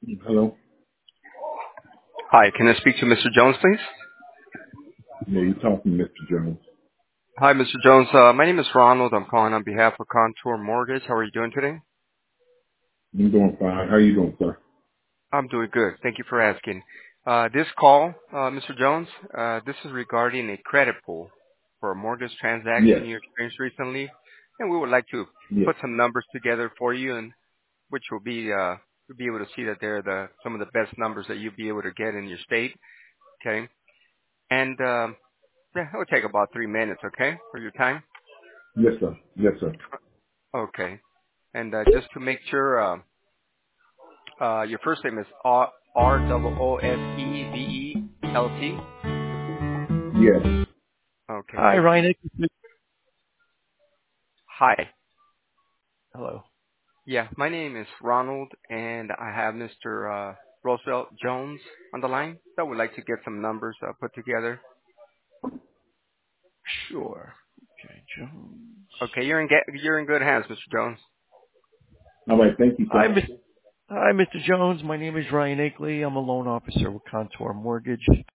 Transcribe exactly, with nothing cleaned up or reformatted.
Hello. Hi, can I speak to Mister Jones, please? Yeah, you're talking to Mister Jones. Hi, Mister Jones. Uh, my name is Ronald. I'm calling on behalf of Contour Mortgage. How are you doing today? I'm doing fine. How you doing, sir? I'm doing good. Thank you for asking. Uh, this call, uh, Mister Jones, uh, this is regarding a credit pull for a mortgage Yes. transaction you experienced recently, and we would like to Yes. put some numbers together for you, and which will be uh, you'll be able to see that they're the some of the best numbers that you'll be able to get in your state. Okay, and um, yeah, it will take about three minutes. Okay, for your time. Yes, sir. Yes, sir. Okay. And uh, just to make sure, uh, uh, your first name is R R O O S E V E L T. Yes. Okay. Hi, Ryan. Hi. Hello. Yeah, my name is Ronald, and I have Mister Uh, Roosevelt Jones on the line. So I would like to get some numbers uh, put together. Sure. Okay, Jones. Okay, you're in get, you're in good hands, Mister Jones. All right. Thank you, Hi, sir. Mister Hi, Mister Jones. My name is Ryan Akeley. I'm a loan officer with Contour Mortgage.